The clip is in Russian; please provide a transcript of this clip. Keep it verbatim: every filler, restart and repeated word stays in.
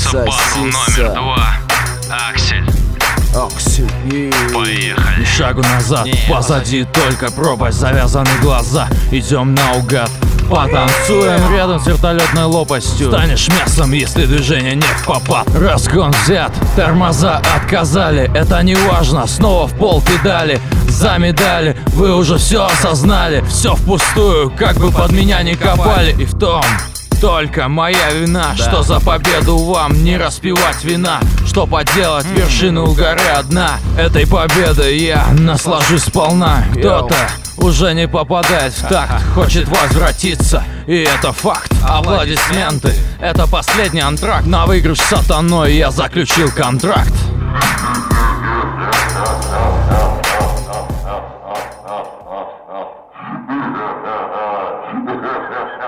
Сиса, батл номер два. Аксель. Аксель, е-е-е. Поехали. Ни шагу назад, Не, позади только пропасть, завязаны глаза. Идем наугад, потанцуем рядом с вертолетной лопастью. Станешь мясом, если движение не в попад. Разгон взят, тормоза отказали. Это не важно, снова в пол педали. За медали, вы уже все осознали. Все впустую, как бы под меня не копали. И в том только моя вина, да. Что за победу вам не распивать вина. Что поделать, вершина у горы одна. Этой победой я наслажусь сполна. Кто-то уже не попадает в такт, хочет возвратиться, и это факт. Аплодисменты, это последний антракт. На выигрыш с сатаной я заключил контракт. Ha ha ha ha.